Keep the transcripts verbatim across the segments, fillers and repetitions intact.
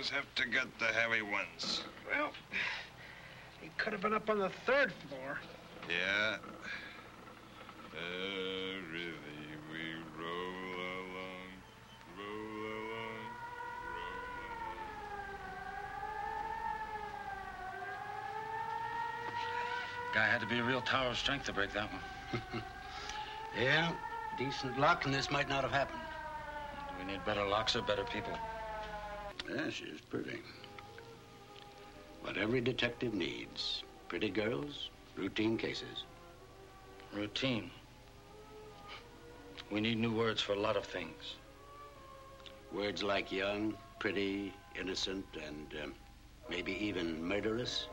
always have to get the heavy ones. Well, he could have been up on the third floor. Yeah. Uh, really, we roll along, roll along, roll along. Guy had to be a real tower of strength to break that one. Yeah, decent luck, and this might not have happened. Do we need better locks or better people? Yeah, she's pretty. What every detective needs. Pretty girls, routine cases. Routine. We need new words for a lot of things. Words like young, pretty, innocent, and um, maybe even murderous.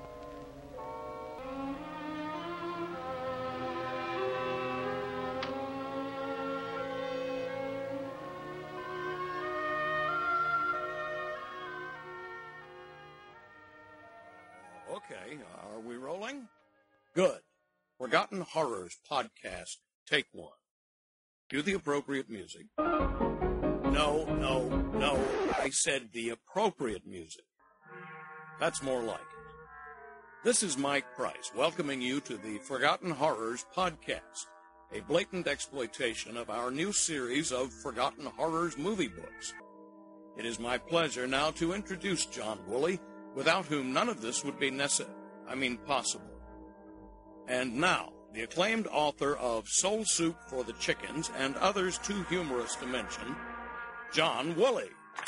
Okay, are we rolling? Good. Forgotten Horrors Podcast, take one. Cue the appropriate music. No, no, no, I said the appropriate music. That's more like it. This is Mike Price, welcoming you to the Forgotten Horrors Podcast, a blatant exploitation of our new series of Forgotten Horrors movie books. It is my pleasure now to introduce John Woolley, without whom none of this would be necessary, I mean possible. And now, the acclaimed author of Soul Soup for the Chickens and others too humorous to mention, John Woolley.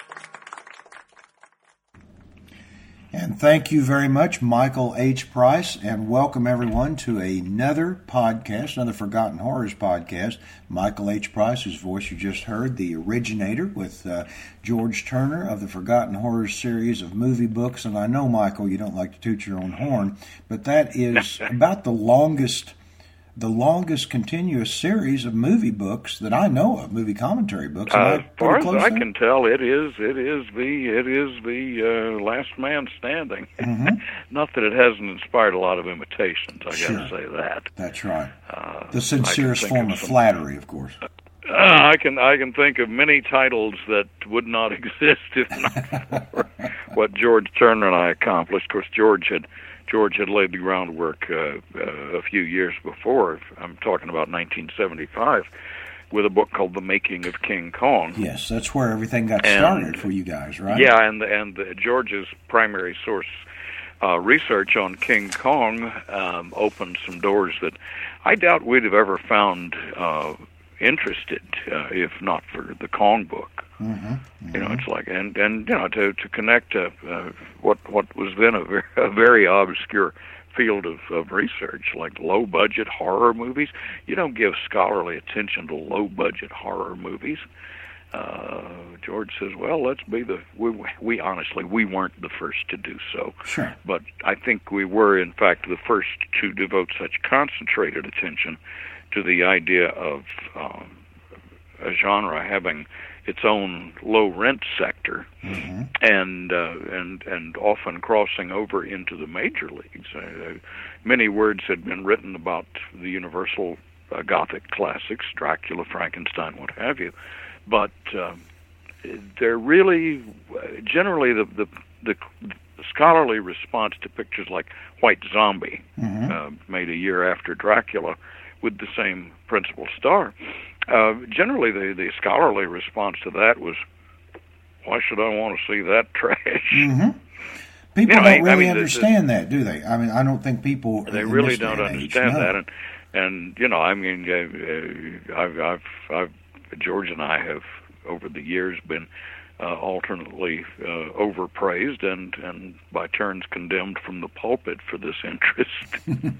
And thank you very much, Michael H. Price, and welcome everyone to another podcast, another Forgotten Horrors podcast. Michael H. Price, whose voice you just heard, the originator with uh, George Turner of the Forgotten Horrors series of movie books. And I know, Michael, you don't like to toot your own horn, but that is about the longest the longest continuous series of movie books that I know of, movie commentary books. Uh, as far as I there? can tell, it is it is the it is the uh, last man standing. Mm-hmm. Not that it hasn't inspired a lot of imitations. I Sure. got to say that. That's right. Uh, The sincerest I can think form of of some- flattery, of course. Uh, I can I can think of many titles that would not exist if not for what George Turner and I accomplished. Of course, George had George had laid the groundwork uh, uh, a few years before. I'm talking about nineteen seventy-five, with a book called The Making of King Kong. Yes, that's where everything got And- started for you guys, right? Yeah, and and the, George's primary source uh, research on King Kong um, opened some doors that I doubt we'd have ever found uh, interested uh, if not for the Kong book. Mm-hmm, mm-hmm. You know, it's like and and you know to to connect uh, uh, what what was then a very, a very obscure field of, of research, like low budget horror movies. You don't give scholarly attention to low budget horror movies. Uh, George says, well, let's be the, we, we honestly, we weren't the first to do so. Sure. But I think we were, in fact, the first to devote such concentrated attention to the idea of um, a genre having its own low rent sector, Mm-hmm. and uh, and and often crossing over into the major leagues. Uh, many words had been written about the Universal uh, Gothic classics, Dracula, Frankenstein, what have you, but um, they're really generally the, the the scholarly response to pictures like White Zombie, Mm-hmm. uh, made a year after Dracula, with the same principal star. Uh, generally, the, the scholarly response to that was, why should I want to see that trash? Mm-hmm. People You know, don't I- I really mean, the- understand that, do they? I mean, I don't think people They in really this don't day and age understand know. that, and and you know, I mean, uh, uh, I've, I've, I've, George and I have over the years been uh, alternately uh, overpraised and and by turns condemned from the pulpit for this interest.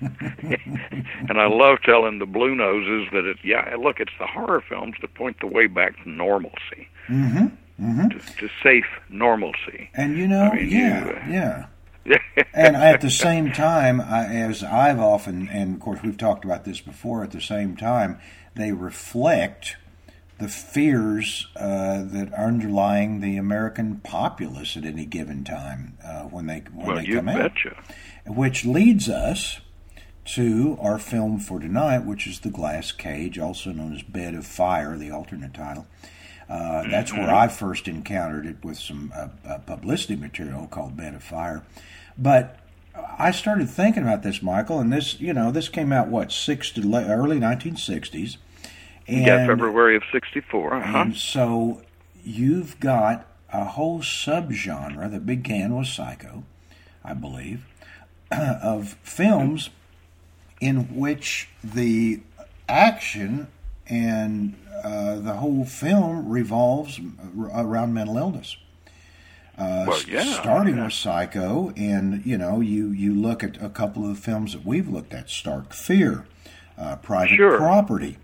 And I love telling the Blue Noses that it, yeah, look, it's the horror films that point the way back to normalcy, Mm-hmm. Mm-hmm. to, to safe normalcy. And you know, I mean, yeah, you, uh, yeah. And at the same time, I, as I've often, and of course we've talked about this before, at the same time, they reflect the fears uh, that are underlying the American populace at any given time uh, when they when well, they you come out. betcha. Which leads us to our film for tonight, which is The Glass Cage, also known as Bed of Fire, the alternate title. Uh, that's Mm-hmm. where I first encountered it with some uh, uh, publicity material called Bed of Fire. But I started thinking about this, Michael, and this, you know, this came out, what, six to la- early nineteen sixties. And, yeah, February of sixty-four. Uh-huh. And so you've got a whole subgenre that began with Psycho, I believe, of films in which the action and uh, the whole film revolves around mental illness. Uh, well, yeah, starting yeah. with Psycho, and you know, you, you look at a couple of the films that we've looked at: Stark Fear, uh, Private Sure. Property,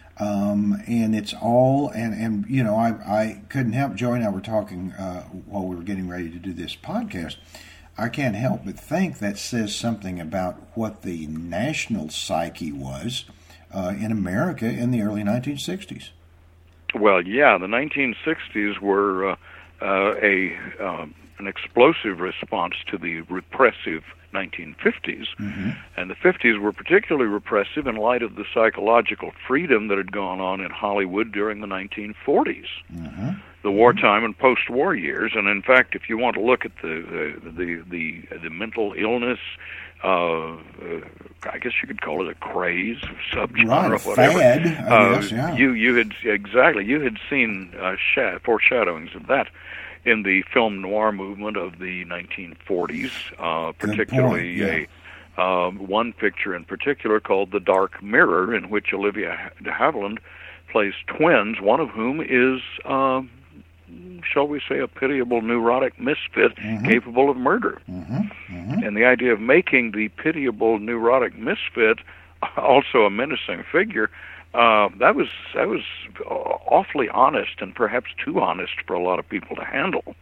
um, and it's all and and you know, I I couldn't help. Joey and I were talking uh, while we were getting ready to do this podcast. I can't help but think that says something about what the national psyche was uh, in America in the early nineteen sixties. Well, yeah, the nineteen sixties were uh, uh, a um, an explosive response to the repressive nineteen fifties, Mm-hmm. and the fifties were particularly repressive in light of the psychological freedom that had gone on in Hollywood during the nineteen forties, Mm-hmm. the wartime and post-war years. And in fact, if you want to look at the the the the, the mental illness, uh, uh, I guess you could call it a craze, subgenre, Right, a whatever. fad, I uh, guess, yeah. You you had exactly you had seen uh, sh- foreshadowings of that in the film noir movement of the nineteen forties, uh, particularly point, a um, one picture in particular called The Dark Mirror, in which Olivia de Havilland plays twins, one of whom is, uh, shall we say, a pitiable neurotic misfit Mm-hmm. capable of murder. Mm-hmm. Mm-hmm. And the idea of making the pitiable neurotic misfit also a menacing figure, uh, that was that was awfully honest, and perhaps too honest for a lot of people to handle.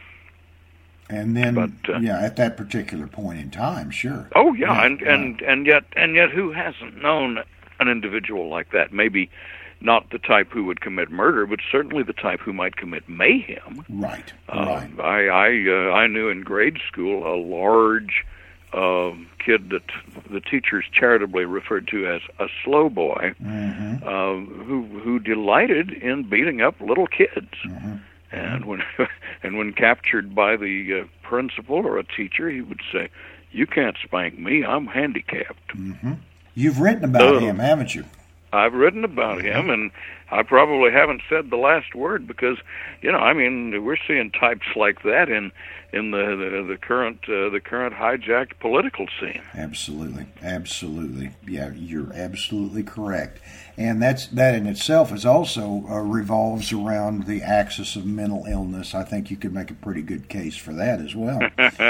And then, But, uh, yeah, at that particular point in time, sure. Oh yeah, Yeah, and, yeah. and and yet and yet who hasn't known an individual like that? Maybe not the type who would commit murder, but certainly the type who might commit mayhem. Right, Uh, right. I I, uh, I knew in grade school a large um, kid that the teachers charitably referred to as a slow boy, Mm-hmm. uh, who who delighted in beating up little kids. Mm-hmm. And when and when captured by the uh, principal or a teacher, he would say, "You can't spank me. I'm handicapped." Mm-hmm. You've written about Oh. him, haven't you? I've written about him, and I probably haven't said the last word because, you know, I mean, we're seeing types like that in in the the, the current uh, the current hijacked political scene. Absolutely, absolutely. Yeah, you're absolutely correct. And that's that in itself is also uh, revolves around the axis of mental illness. I think you could make a pretty good case for that as well.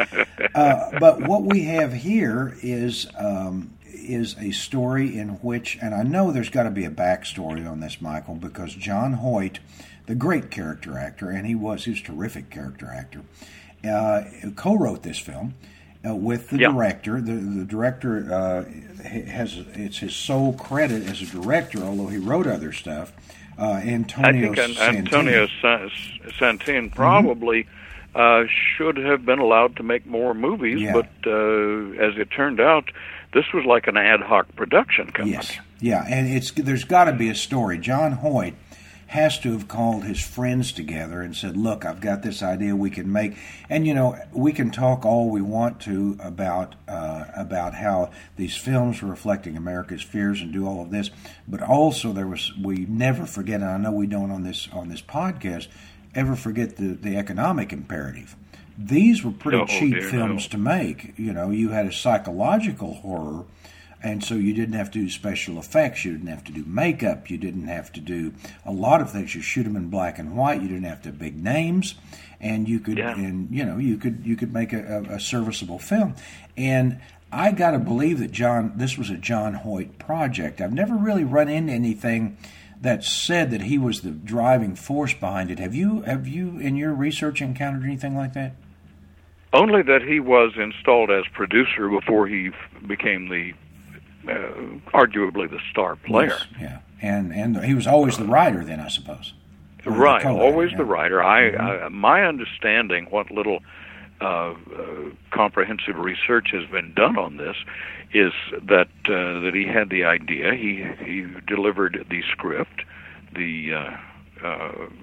uh, but what we have here is um, is a story in which, and I know there's got to be a backstory on this, Michael, because John Hoyt, the great character actor, and he was his terrific character actor, uh, co-wrote this film. Uh, with the Yeah. director, the the director uh, has it's his sole credit as a director, although he wrote other stuff. Uh, Antonio I think an, Santini. Antonio Sa- Santini probably uh, should have been allowed to make more movies, Yeah. but uh, as it turned out, this was like an ad hoc production company. Yes, yeah, and it's there's got to be a story. John Hoyt has to have called his friends together and said, "Look, I've got this idea we can make." And you know, we can talk all we want to about uh, about how these films were reflecting America's fears and do all of this, but also there was we never forget, and I know we don't on this on this podcast ever forget the the economic imperative. These were pretty Oh, cheap dear, films no. to make. You know, you had a psychological horror. And so you didn't have to do special effects. You didn't have to do makeup. You didn't have to do a lot of things. You shoot them in black and white. You didn't have to have big names, and you could, Yeah. and you know, you could you could make a, a, a serviceable film. And I got to believe that John, this was a John Hoyt project. I've never really run into anything that said that he was the driving force behind it. Have you? Have you, in your research, encountered anything like that? Only that he was installed as producer before he f- became the uh, arguably the star player. Yes, yeah, and and he was always the writer then, I suppose. Or the Right, co-writer, always yeah. the writer. I, I my understanding, what little uh, uh, comprehensive research has been done on this, is that uh, that he had the idea. He he delivered the script, the uh, uh,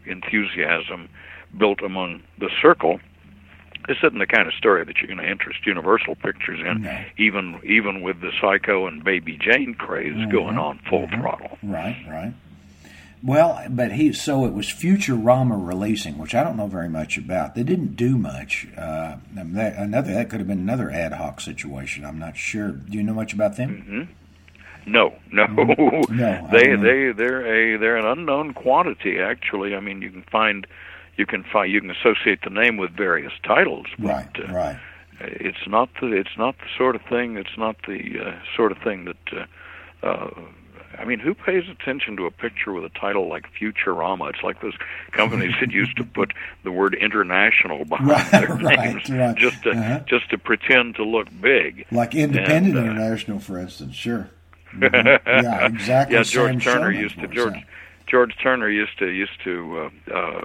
enthusiasm built among the circle. This isn't the kind of story that you're going to interest Universal Pictures in, No. even even with the Psycho and Baby Jane craze Mm-hmm. going on full Mm-hmm. throttle. Right, right. Well, but he so it was Futurama releasing, which I don't know very much about. They didn't do much. Uh, that, another that could have been another ad hoc situation. I'm not sure. Do you know much about them? Mm-hmm. No, no, No, I they don't know. they they're a they're an unknown quantity. Actually, I mean, you can find you can find you can associate the name with various titles, but Right, uh, right. it's not the it's not the sort of thing. It's not the uh, sort of thing that. Uh, uh, I mean, who pays attention to a picture with a title like Futurama? It's like those companies that used to put the word international behind Right, their right, names right. just to Uh-huh. just to pretend to look big. Like Independent And, uh, International, for instance. Sure. Mhm. Yeah, exactly. Yeah, George Sam Turner Shulman's used to voice, George yeah. George Turner used to used to uh, uh,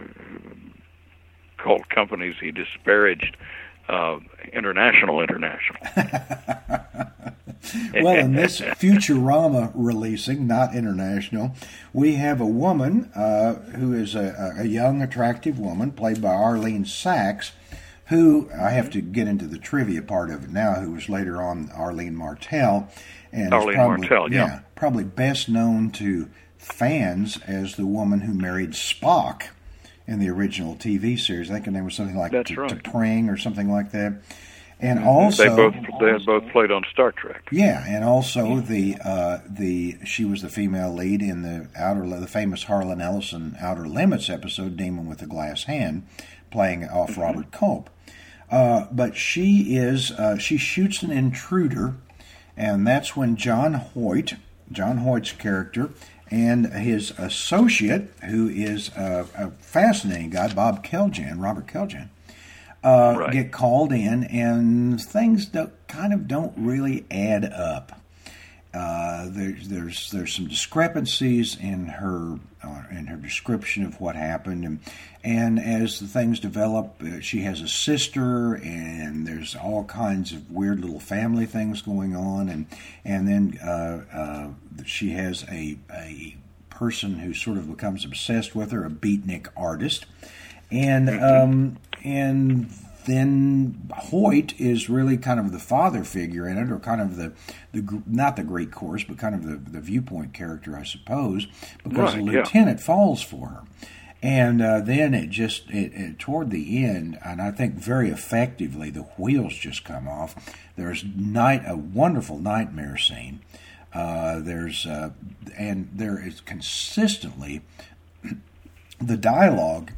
call companies he disparaged uh, international international. Well, in this Futurama releasing, not international, we have a woman uh, who is a, a young, attractive woman played by Arlene Sachs, who, I have to get into the trivia part of it now, who was later on Arlene Martell. And is Arlene probably, Martell, yeah. Probably best known to fans as the woman who married Spock in the original T V series. I think her name was something like That's T- right. T'Pring or something like that. And also, they both they had both played on Star Trek. yeah, and also the uh, the she was the female lead in the outer the famous Harlan Ellison Outer Limits episode, Demon with the Glass Hand, playing off Mm-hmm. Robert Culp. Uh, but she is uh, she shoots an intruder, and that's when John Hoyt, John Hoyt's character, and his associate, who is a, a fascinating guy, Bob Keljan, Robert Keljan. Uh, Right. get called in, and things don't, kind of don't really add up. Uh, there's there's there's some discrepancies in her uh, in her description of what happened, and and as the things develop, uh, she has a sister, and there's all kinds of weird little family things going on, and and then uh, uh, she has a a person who sort of becomes obsessed with her, a beatnik artist. And um, and then Hoyt is really kind of the father figure in it, or kind of the, the not the Great Course, but kind of the, the viewpoint character, I suppose, because Right, the yeah. lieutenant falls for her. And uh, then it just, it, it, toward the end, and I think very effectively, the wheels just come off. There's night a wonderful nightmare scene. Uh, there's uh, and there is consistently the dialogue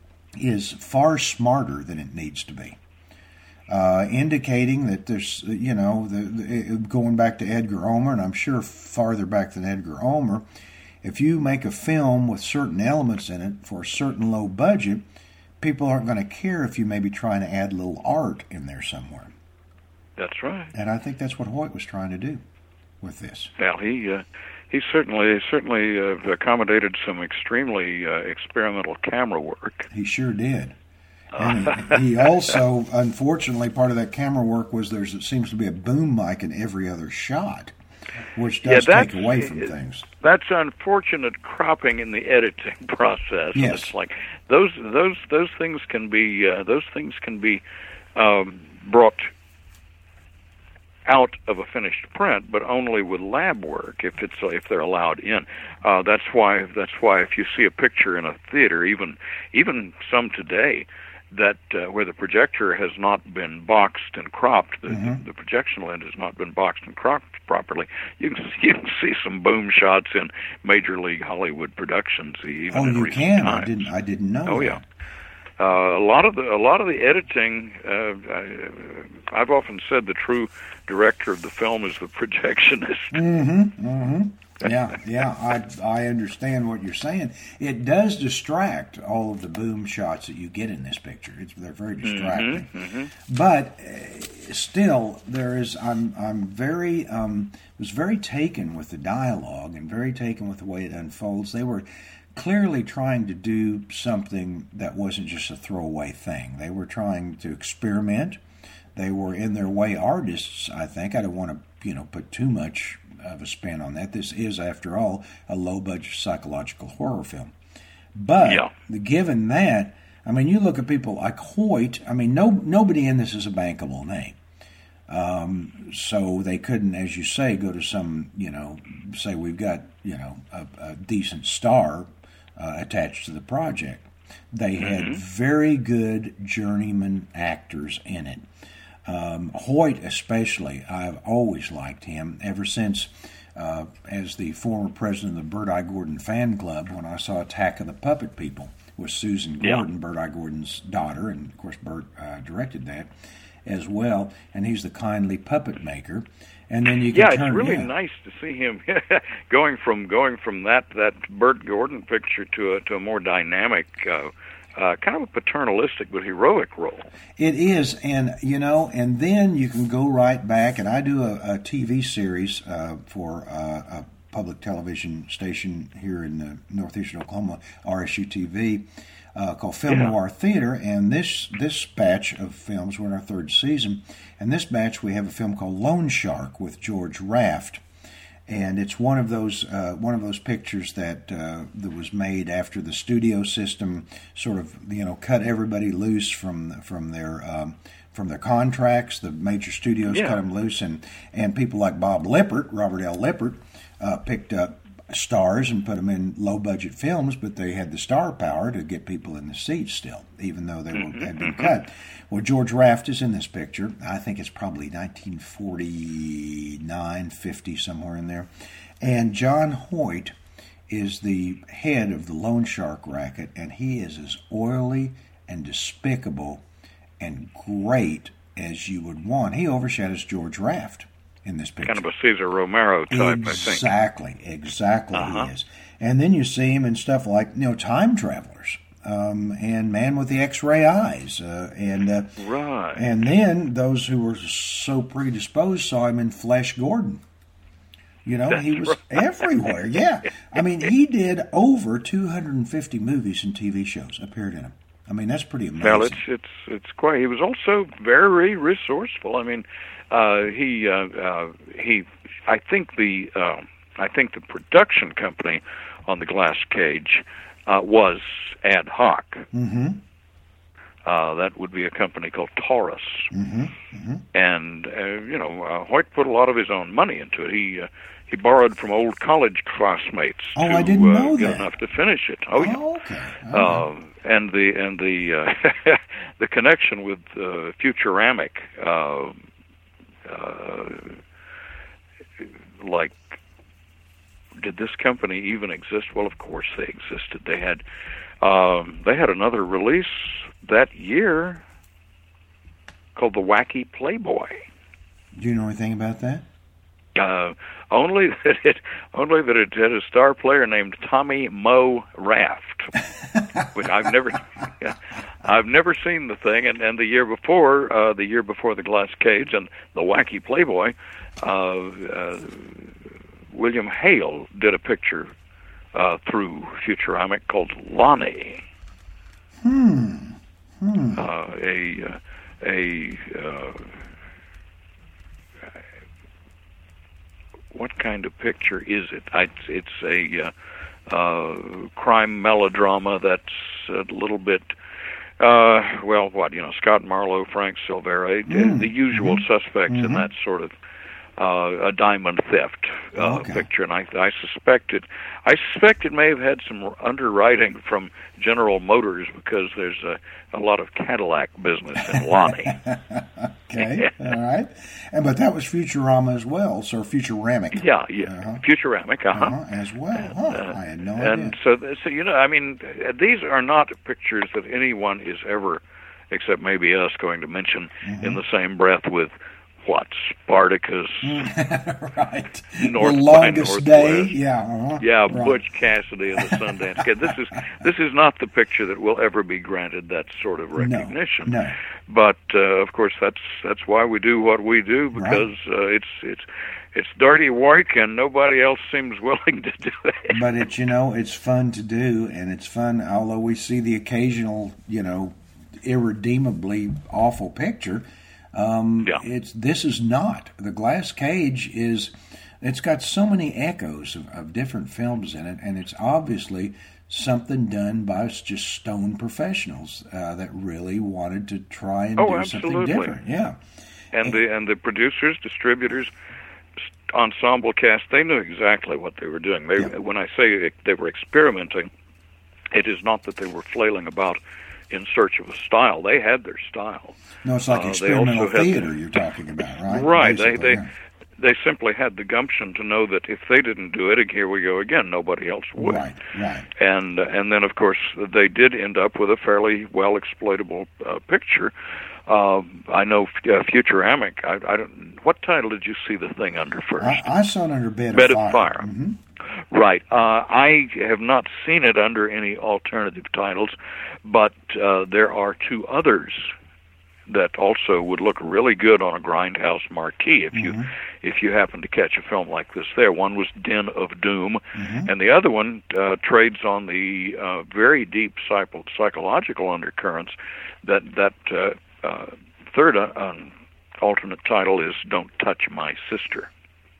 is far smarter than it needs to be, uh, indicating that there's, you know, the, the, going back to Edgar Ulmer, and I'm sure farther back than Edgar Ulmer, if you make a film with certain elements in it for a certain low budget, people aren't going to care if you may be trying to add a little art in there somewhere. That's right. And I think that's what Hoyt was trying to do with this. Well, he uh, he certainly certainly uh, accommodated some extremely uh, experimental camera work. He sure did. And he, he also, unfortunately, part of that camera work was there's it seems to be a boom mic in every other shot, which does Yeah, take that's- away from things. That's unfortunate cropping in the editing process. Yes. It's like those those those things can be uh, those things can be um, brought out of a finished print, but only with lab work if it's if they're allowed in. Uh, that's why that's why if you see a picture in a theater, even even some today, that uh, where the projector has not been boxed and cropped, the, Mhm. the projection lens has not been boxed and cropped properly, you can you can see some boom shots in Major League Hollywood productions. Even Oh, in you recent can. times. I didn't. I didn't know. Oh that. yeah. Uh, a lot of the a lot of the editing. Uh, I, I've often said the true director of the film is the projectionist. Mm-hmm. Mm-hmm. Yeah, yeah. I I understand what you're saying. It does distract all of the boom shots that you get in this picture. It's they're very distracting. Mm-hmm, But uh, still, there is. I'm I'm very um was very taken with the dialogue and very taken with the way it unfolds. They were clearly trying to do something that wasn't just a throwaway thing. They were trying to experiment. They were in their way artists, I think. I don't want to, you know, put too much of a spin on that. This is, after all, a low-budget psychological horror film. But Yeah. given that, I mean, you look at people like Hoyt. I mean, no nobody in this is a bankable name. Um, so they couldn't, as you say, go to some, you know, say we've got, you know, a, a decent star uh, attached to the project. They had Mm-hmm. very good journeyman actors in it. Um, Hoyt especially, I've always liked him ever since, uh, as the former president of the Bert I. Gordon fan club, when I saw Attack of the Puppet People with Susan Yeah. Gordon, Bert I. Gordon's daughter, and of course Bert uh, directed that as well, and he's the kindly puppet maker. And then you can Yeah, turn, it's really yeah. nice to see him going from going from that that Bert Gordon picture to a to a more dynamic, uh, uh, kind of a paternalistic but heroic role. It is, and you know, and then you can go right back, and I do a, a T V series uh, for uh, a public television station here in uh, northeastern Oklahoma, R S U T V, uh, called Film Yeah. Noir Theater, and this this batch of films, we're in our third season, and this batch we have a film called Loan Shark with George Raft. And it's one of those uh, one of those pictures that uh, that was made after the studio system sort of you know cut everybody loose from from their um, from their contracts. The major studios Yeah. cut them loose, and and people like Bob Lippert, Robert L. Lippert, uh, picked up stars and put them in low budget films, but they had the star power to get people in the seats still, even though they were, had been cut. Well, George Raft is in this picture. I think it's probably nineteen forty-nine, fifty, somewhere in there. And John Hoyt is the head of the Loan Shark racket, and he is as oily and despicable and great as you would want. He overshadows George Raft in this picture. Kind of a Cesar Romero type, I think. Exactly, exactly Uh-huh. he is. And then you see him in stuff like, you know, Time Travelers, um, and Man with the X-Ray Eyes, uh, and uh, Right. and then those who were so predisposed saw him in Flesh Gordon. You know, he was everywhere. Yeah, I mean, he did over two hundred fifty movies and T V shows, appeared in them. I mean, that's pretty amazing. Well, it's it's it's quite. He was also very resourceful. I mean, uh, he uh, uh, he. I think the uh, I think the production company on the Glass Cage uh, was ad hoc. Mm-hmm. Uh, that would be a company called Taurus, Mm-hmm. Mm-hmm. and uh, you know, uh, Hoyt put a lot of his own money into it. He uh, he borrowed from old college classmates Oh, to I didn't uh, know get that. enough to finish it. Oh, yeah. Oh, okay. All right. Um, and the and the uh, the connection with uh, Futuramic, uh, uh, like, did this company even exist? Well, of course they existed. They had um, they had another release that year called The Wacky Playboy. Do you know anything about that? Uh, only that it only that it had a star player named Tommy Moe Raft, which I've never I've never seen the thing. And, and the year before, uh, the year before the Glass Cage and the Wacky Playboy, uh, uh, William Hale did a picture uh, through Futuramic called Lonnie. Hmm. Hmm. Uh, a uh, a uh, what kind of picture is it? I, it's a uh, uh, crime melodrama that's a little bit, uh, well, what, you know, Scott Marlowe, Frank Silvera, Mm, the usual mhm, suspects in mhm. that sort of uh, a diamond theft uh, Okay. picture. And I, I suspect it, I suspect it may have had some underwriting from General Motors because there's a, a lot of Cadillac business in Lonnie. Okay, all right. And but that was Futurama as well, so Futuramic. Yeah, yeah, Uh-huh. Futuramic, uh-huh. Uh-huh, as well. Huh, Uh, I had no and idea. so, so you know, I mean, uh, these are not pictures that anyone is ever, except maybe us, going to mention Mm-hmm. in the same breath with what, Spartacus, Right. North the by longest day. Northwest. Yeah. Uh-huh. yeah, right. Butch Cassidy and the Sundance Kid. This is this is not the picture that will ever be granted that sort of recognition. No. But uh, of course, that's that's why we do what we do, because uh, it's it's it's dirty work, and nobody else seems willing to do it. But it's you know it's fun to do, and it's fun. Although we see the occasional you know irredeemably awful picture, um, Yeah. it's this is not the Glass Cage is. It's got so many echoes of, of different films in it, and it's obviously something done by just stone professionals uh, that really wanted to try and Oh, do absolutely. something different. Yeah. And the and the producers, distributors, ensemble cast, they knew exactly what they were doing. They, Yeah. When I say they were experimenting, it is not that they were flailing about in search of a style. They had their style. No, it's like Uh, they experimental also had- theater you're talking about, right? Right. They Basically, they yeah. they simply had the gumption to know that if they didn't do it, here we go again. Nobody else would. Right, right. And and then of course they did end up with a fairly well exploitable uh, picture. Uh, I know uh, Futuramic. I, I don't. What title did you see the thing under first? I, I saw it under Bed, Bed of of Fire. Fire. Mhm. Right. Uh, I have not seen it under any alternative titles, but uh, there are two others that also would look really good on a grindhouse marquee if you Mhm. if you happen to catch a film like this there. One was Den of Doom, Mhm. and the other one uh, trades on the uh, very deep psycho- psychological undercurrents. That that uh, uh, third uh, um, alternate title is Don't Touch My Sister.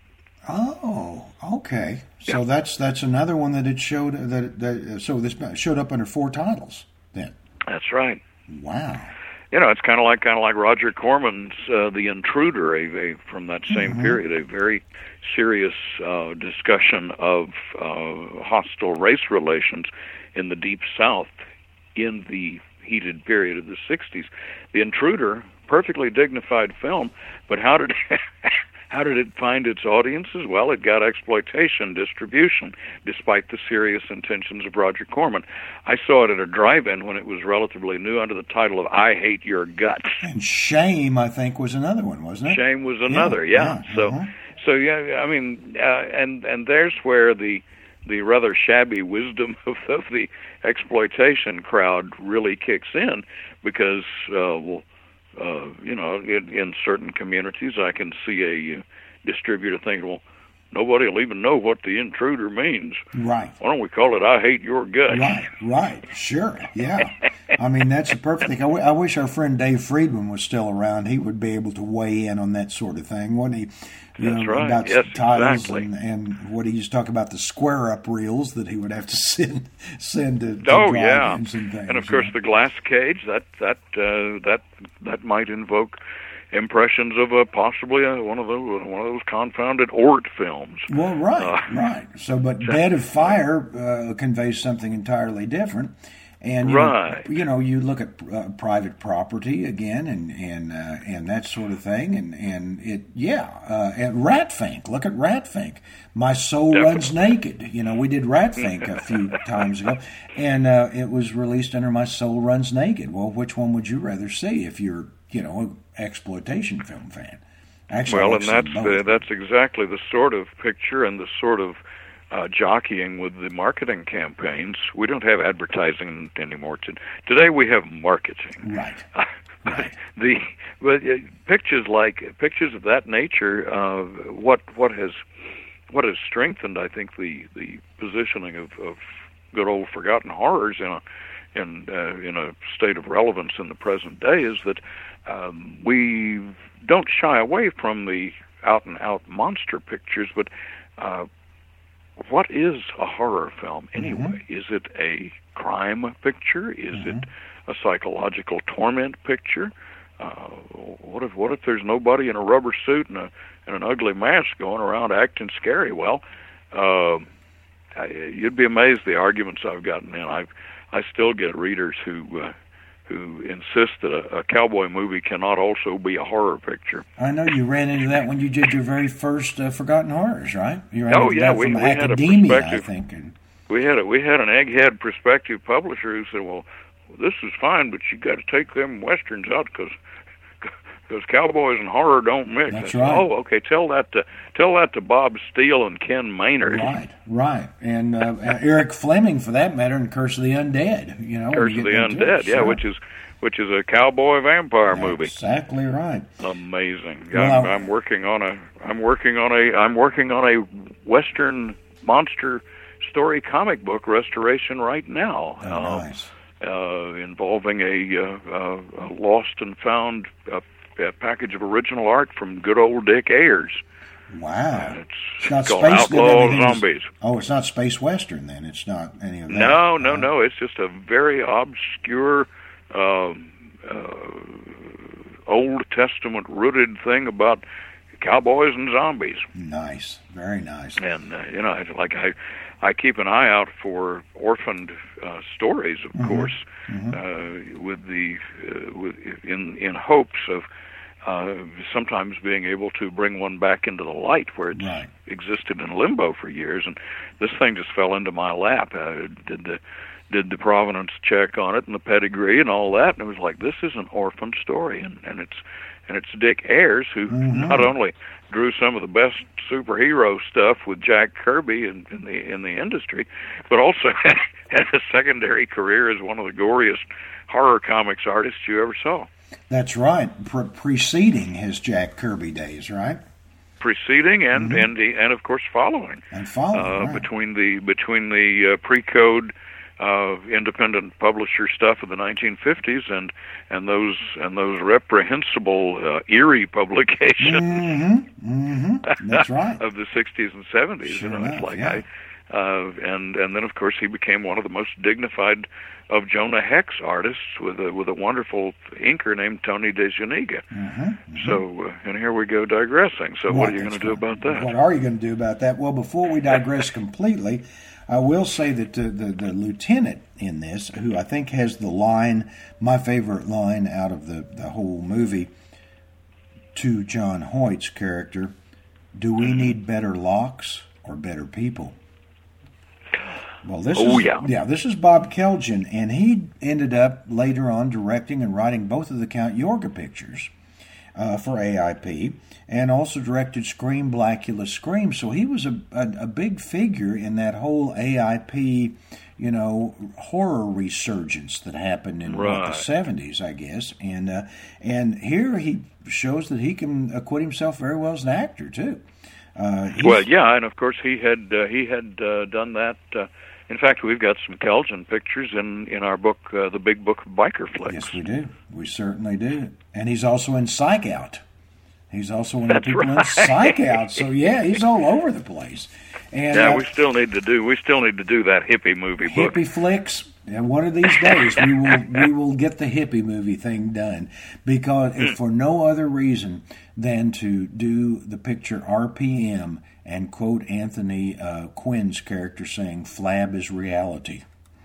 Oh, okay. So Yeah. that's that's another one that it showed that that so this showed up under four titles then. That's right. Wow. You know, it's kind of like kind of like Roger Corman's uh, The Intruder, a, a, from that same Mhm. period, a very serious uh, discussion of uh, hostile race relations in the Deep South in the heated period of the sixties. The Intruder, perfectly dignified film, but how did how did it find its audiences? Well, it got exploitation distribution, despite the serious intentions of Roger Corman. I saw it at a drive-in when it was relatively new under the title of I Hate Your Guts. And Shame, I think, was another one, wasn't it? Shame was another, yeah. yeah, So, uh-huh. so yeah, I mean, uh, and and there's where the the rather shabby wisdom of, of the exploitation crowd really kicks in, because uh, well, uh, you know, in, in certain communities, I can see a uh, distributor thinking, well, nobody will even know what The Intruder means. Right. Why don't we call it I Hate Your Guts? Right, right, sure, yeah. I mean, that's a perfect thing. I, w- I wish our friend Dave Friedman was still around. He would be able to weigh in on that sort of thing, wouldn't he? You That's know, right. about Yes, titles exactly. and, and what he used to talk about, the square-up reels that he would have to send send to, to Oh yeah, drive-ins and things. and of course yeah. the glass cage that that uh, that that might invoke impressions of uh, possibly uh, one of those one of those confounded Ort films. Well, right, Uh, right. So, but Bed of Fire uh, conveys something entirely different. And you Right. know, you know, you look at uh, private property again, and and uh, and that sort of thing, and and it, yeah, uh, and Ratfink. Look at Ratfink. My soul Definitely. runs naked. You know, we did Ratfink a few times ago, and uh, it was released under My Soul Runs Naked. Well, which one would you rather see if you're, you know, an exploitation film fan? Actually, I Well, like and that's seeing the, both. that's exactly the sort of picture and the sort of uh, jockeying with the marketing campaigns. We don't have advertising anymore. To, today we have marketing. Right. Right. the but uh, pictures like pictures of that nature. Uh, what what has what has strengthened, I think, the the positioning of, of good old forgotten horrors in a in uh, in a state of relevance in the present day is that um, we don't shy away from the out and out monster pictures, but uh, what is a horror film anyway? Mm-hmm. Is it a crime picture? Is Mm-hmm. it a psychological torment picture? Uh, what if what if there's nobody in a rubber suit and, a, and an ugly mask going around acting scary? Well, uh, I, you'd be amazed the arguments I've gotten in. I I still get readers who uh, who insist that a, a cowboy movie cannot also be a horror picture. I know you ran into that when you did your very first uh, Forgotten Horrors, right? You ran Oh, into yeah, that we- from we had a Academia, I perspective. think. And, We had a we had an egghead prospective publisher who said, "Well, this is fine, but you got to take them westerns out because because cowboys and horror don't mix." That's I said, right. Oh, okay. Tell that to tell that to Bob Steele and Ken Maynard. right, right. And uh, Eric Fleming, for that matter, and Curse of the Undead. You know, when Curse you of the get into it. Undead, yeah, Sure. which is which is a cowboy vampire movie. Exactly right. Amazing. Well, I'm, I'm working on a I'm working on a I'm working on a western monster story comic book restoration right now. Oh, Uh, nice. uh, involving a, uh, uh, a lost and found uh, a package of original art from good old Dick Ayers. Wow. It's, it's not called space Outlaw everything's- Zombies. Oh, it's not space western then. It's not any of that. No, no, Uh, no. It's just a very obscure, um, uh, Old Testament rooted thing about cowboys and zombies. Nice, very nice. And uh, you know, it's like I, I keep an eye out for orphaned uh, stories, of Mhm. course, Mhm. uh, with the uh, with in in hopes of uh, sometimes being able to bring one back into the light where it's Right. existed in limbo for years. And this thing just fell into my lap. I did the did the provenance check on it and the pedigree and all that, and it was like, this is an orphan story, and, and it's and it's Dick Ayers, who Mhm. not only drew some of the best superhero stuff with Jack Kirby in, in the in the industry, but also had a secondary career as one of the goriest horror comics artists you ever saw. That's right. Pre- preceding his Jack Kirby days, right? Preceding and Mhm. and the, and of course following. And following, uh, right. between the between the uh, pre-code uh, independent publisher stuff of the nineteen fifties and and those and those reprehensible uh, eerie publications Mm-hmm. Mm-hmm. That's right. of the sixties and seventies. Sure you know, it's enough, like yeah. I, uh, and and then of course he became one of the most dignified of Jonah Hex artists with a with a wonderful inker named Tony DeZuniga. Mm-hmm. So uh, and here we go digressing. So what are you going to do about that? What are you going to do about that? Well, before we digress completely, I will say that the, the, the lieutenant in this, who I think has the line, my favorite line out of the, the whole movie, to John Hoyt's character, do we need better locks or better people? Well, this Oh, is, yeah. yeah, this is Bob Keljan, and he ended up later on directing and writing both of the Count Yorga pictures uh, for A I P, and also directed Scream, Blackula, Scream. So he was a, a, a big figure in that whole A I P, you know, horror resurgence that happened in what, the Right. seventies, I guess. And uh, and here he shows that he can acquit himself very well as an actor too. Uh, he's- Well, yeah, and of course he had uh, he had uh, done that. Uh, in fact, we've got some Keljan pictures in in our book, uh, the Big Book of Biker Flicks. Yes, we do. We certainly do. And he's also in Psych Out. He's also one of That's the people in right. Psych Out. So yeah, he's all over the place. And Yeah, uh, we still need to do we still need to do that hippie movie book. hippie flicks. And one of these days we will we will get the hippie movie thing done, because if for no other reason than to do the picture R P M and quote Anthony uh, Quinn's character saying "Flab is reality."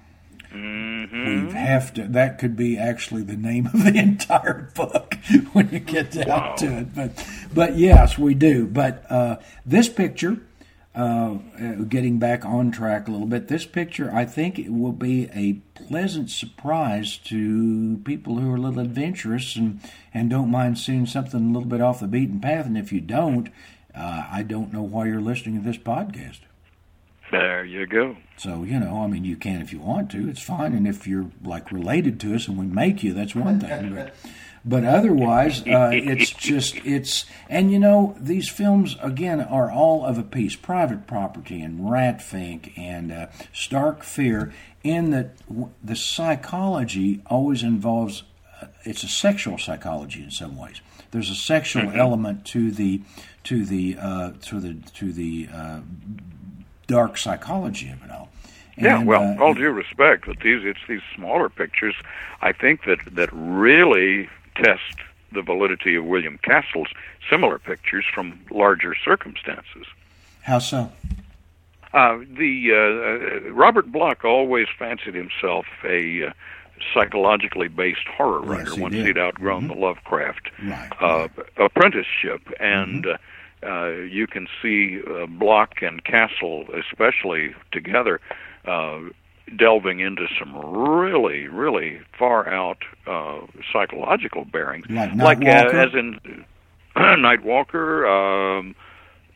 Mm-hmm. We have to. That could be actually the name of the entire book when you get down Wow. to it. But, but yes, we do. But uh, this picture, uh, uh, getting back on track a little bit, this picture, I think it will be a pleasant surprise to people who are a little adventurous and, and don't mind seeing something a little bit off the beaten path. And if you don't, uh, I don't know why you're listening to this podcast. There you go. So, you know, I mean, you can if you want to. It's fine. And if you're, like, related to us and we make you, that's one thing. But, but otherwise, uh, it's just, it's, and, you know, these films, again, are all of a piece. Private Property and Ratfink and uh, Stark Fear, in that w- the psychology always involves, uh, it's a sexual psychology in some ways. There's a sexual Mm-hmm. element to the, to the, uh, to the, to the, uh, dark psychology of it all. Yeah, And, well, uh, all due respect, but these it's these smaller pictures, I think that that really test the validity of William Castle's similar pictures from larger circumstances. How so? Uh, the uh, uh, Robert Bloch always fancied himself a uh, psychologically based horror Yes, writer he once did. he'd outgrown Mhm. the Lovecraft Right. uh, apprenticeship, and Mm-hmm. uh, uh, you can see uh, Bloch and Castle, especially together, uh, delving into some really, really far out uh, psychological bearings, Like like uh, Nightwalker? as in Nightwalker. Um,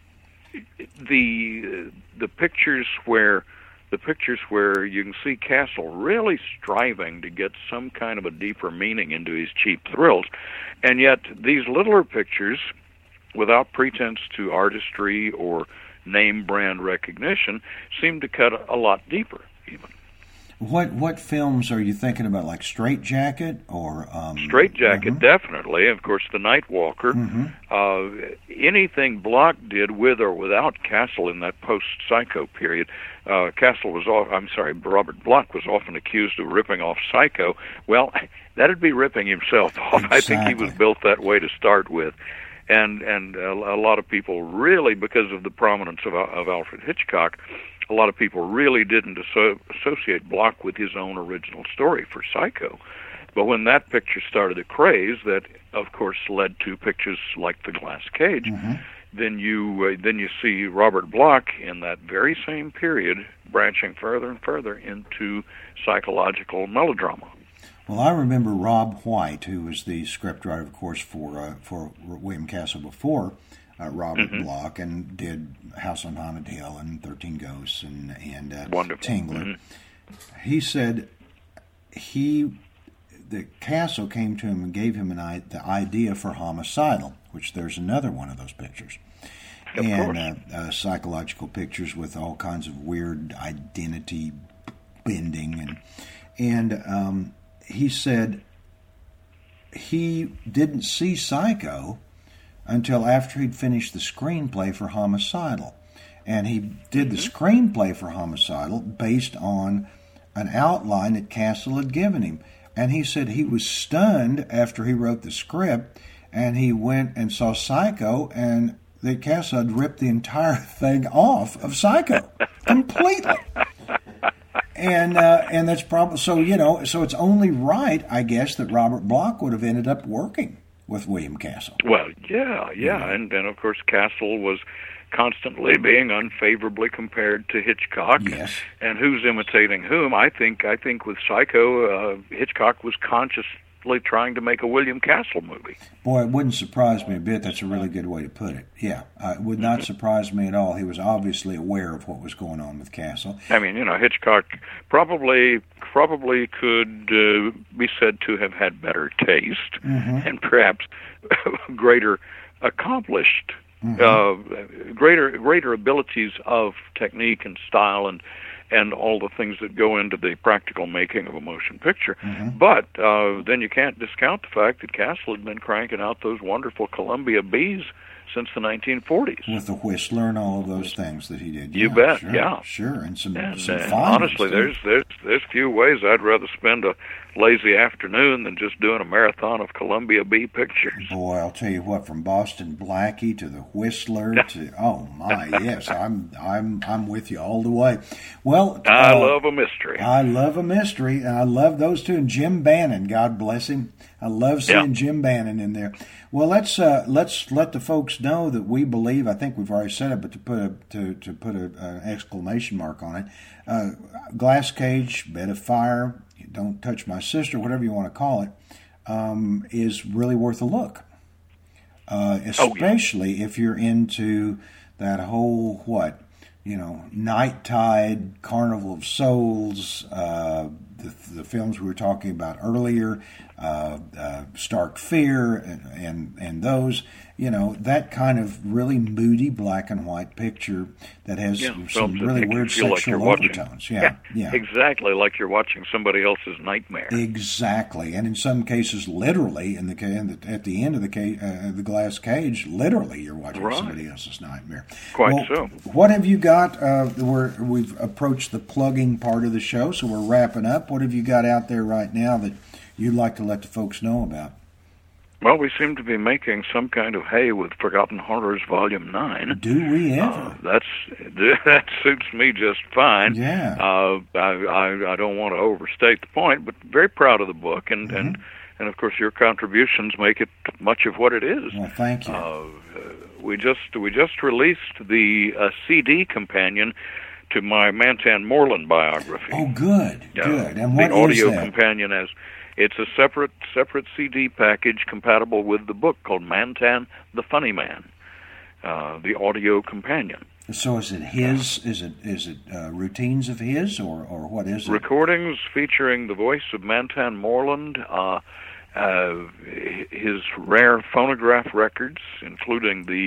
the the pictures where the pictures where you can see Castle really striving to get some kind of a deeper meaning into his cheap thrills, and yet these littler pictures, without pretense to artistry or name brand recognition, seem to cut a lot deeper even. What what films are you thinking about, like Straight Jacket or um, Straight Jacket? uh-huh. Definitely. Of course, The Night Walker. Mm-hmm. Uh, anything Block did with or without Castle in that post-Psycho period. Uh, Castle was, off, I'm sorry, Robert Block was often accused of ripping off Psycho. Well, that'd be ripping himself off. Exactly. I think he was built that way to start with. And and a, a lot of people really, because of the prominence of, of Alfred Hitchcock, a lot of people really didn't asso- associate Block with his own original story for Psycho. But when that picture started a craze that, of course, led to pictures like The Glass Cage, Mm-hmm. then you uh, then you see Robert Bloch in that very same period branching further and further into psychological melodrama. Well, I remember Rob White, who was the scriptwriter, of course, for uh, for William Castle before uh, Robert Mm-hmm. Bloch, and did House on Haunted Hill and thirteen Ghosts and and uh, Wonderful. Tingler. Mm-hmm. He said he the Castle came to him and gave him an I, the idea for Homicidal, which there's another one of those pictures. Of and course. uh, uh, psychological pictures with all kinds of weird identity bending, and and um, he said he didn't see Psycho until after he'd finished the screenplay for Homicidal, and he did the screenplay for Homicidal based on an outline that Castle had given him, and he said he was stunned after he wrote the script, and he went and saw Psycho, and that Castle had ripped the entire thing off of Psycho completely. And uh, and that's probably, so, you know, so it's only right, I guess, that Robert Bloch would have ended up working with William Castle. Well, yeah, yeah, and and of course Castle was constantly being unfavorably compared to Hitchcock. Yes. And who's imitating whom? I think I think with Psycho, uh, Hitchcock was consciously trying to make a William Castle movie. Boy, it wouldn't surprise me a bit. That's a really good way to put it. Yeah, uh, it would not surprise me at all. He was obviously aware of what was going on with Castle. I mean, you know, Hitchcock probably probably could uh, be said to have had better taste Mm-hmm. and perhaps greater accomplished, Mm-hmm. uh, greater greater abilities of technique and style and and all the things that go into the practical making of a motion picture. Mm-hmm. But uh, then you can't discount the fact that Castle had been cranking out those wonderful Columbia Bs since the nineteen forties. With the Whistler and all of those things that he did. You Yeah, bet, sure, yeah. Sure, and some, And, some uh, fine honestly, ones, there's too. there's there's few ways I'd rather spend a lazy afternoon than just doing a marathon of Columbia B pictures. Boy, I'll tell you what, from Boston Blackie to the Whistler to, oh my, yes, I'm I'm I'm with you all the way. Well, I uh, love a mystery. I love a mystery, and I love those two. And Jim Bannon, God bless him. I love seeing Yeah. Jim Bannon in there. Well, let's uh, let's let the folks know that we believe. I think we've already said it, but to put a to to put a, an exclamation mark on it, uh, Glass Cage, Bed of Fire, Don't Touch My Sister, whatever you want to call it, um, is really worth a look. Uh, especially oh, yeah. if you're into that whole what you know, Night Tide, Carnival of Souls, uh, the, the films we were talking about earlier, uh, uh, Stark Fear, and, and and those, you know, that kind of really moody black and white picture that has Yeah, some films that really make you weird feel like you're sexual watching- overtones. Yeah, yeah. Exactly, like you're watching somebody else's nightmare. Exactly, and in some cases, literally, in the, ca- in the at the end of the ca- uh, the Glass Cage, literally, you're watching Right. somebody else's nightmare. Quite Well, so. What have you got? Uh, we're we've approached the plugging part of the show, so we're wrapping up. What have you got out there right now that you'd like to let the folks know about? Well, we seem to be making some kind of hay with Forgotten Horrors Volume nine. Do we ever? Uh, that's that suits me just fine. Yeah. Uh, I, I I don't want to overstate the point, but very proud of the book, and Mm-hmm. and and of course your contributions make it much of what it is. Well, thank you. Uh, we just we just released the uh, C D companion to my Mantan Moreland biography. oh, good, Uh, good. And what the is audio that? companion as it's a separate separate C D package compatible with the book called Mantan the Funny Man, uh, the audio companion. So is it his? Is it is it uh, routines of his, or or what is it? Recordings featuring the voice of Mantan Moreland, uh, uh, his rare phonograph records, including the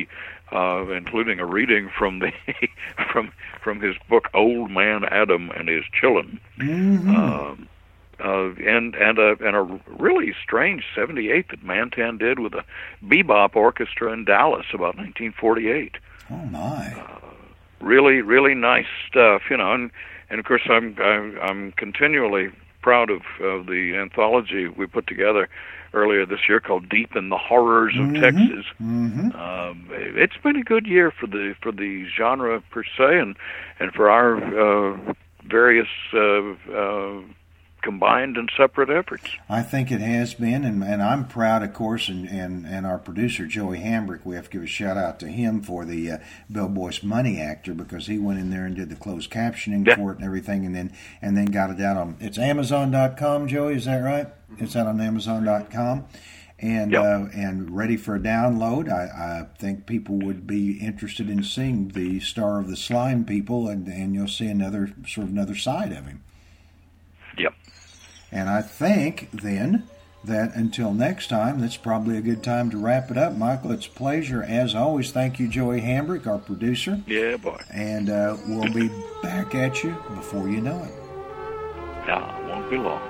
uh, including a reading from the from from his book Old Man Adam and His Chillin'. Mm-hmm. Um, uh, and and a and a really strange seventy-eight that Mantan did with a bebop orchestra in Dallas about nineteen forty-eight. Oh my! Uh, really, really nice stuff, you know. And, and of course, I'm I'm, I'm continually proud of, of the anthology we put together earlier this year called Deep in the Horrors of Mm-hmm. Texas. Mm-hmm. Um, it's been a good year for the for the genre per se, and and for our uh, various uh, uh, combined and separate efforts. I think it has been, and, and I'm proud, of course, and, and, and our producer, Joey Hambrick, we have to give a shout-out to him for the uh, Bill Boyce Money Actor, because he went in there and did the closed captioning Yeah. for it and everything, and then and then got it out on, it's Amazon dot com, Joey, is that right? It's out on Amazon dot com. And Yep. uh, and ready for a download. I, I think people would be interested in seeing the Star of the Slime people, and, and you'll see another sort of another side of him. Yep. And I think, then, that until next time, that's probably a good time to wrap it up. Michael, it's a pleasure. As always, thank you, Joey Hambrick, our producer. Yeah, boy. And uh, we'll be back at you before you know it. No, it won't be long.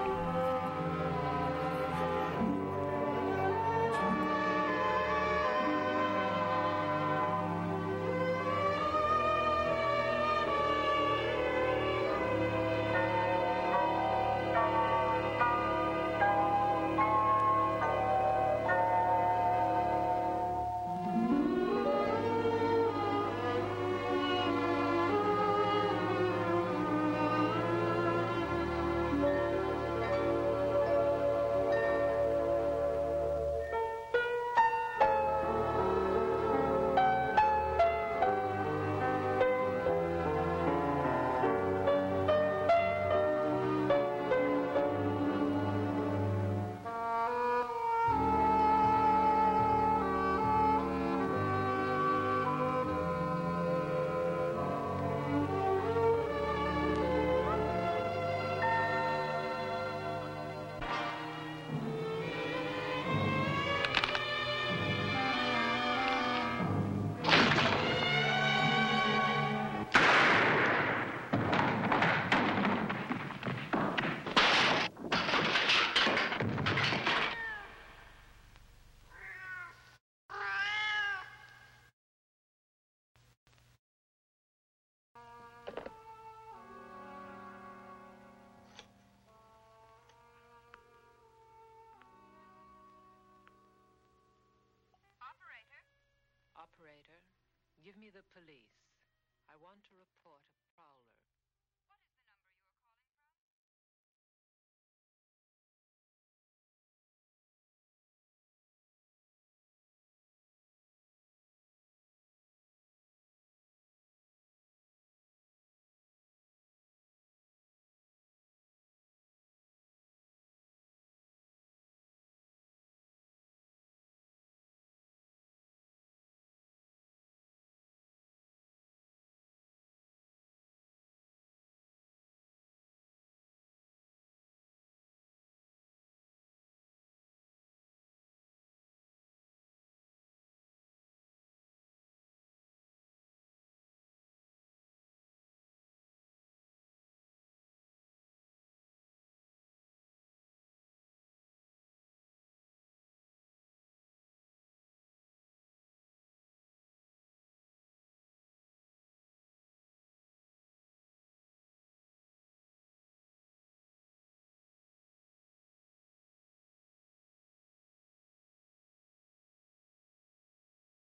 Operator, give me the police. I want to report a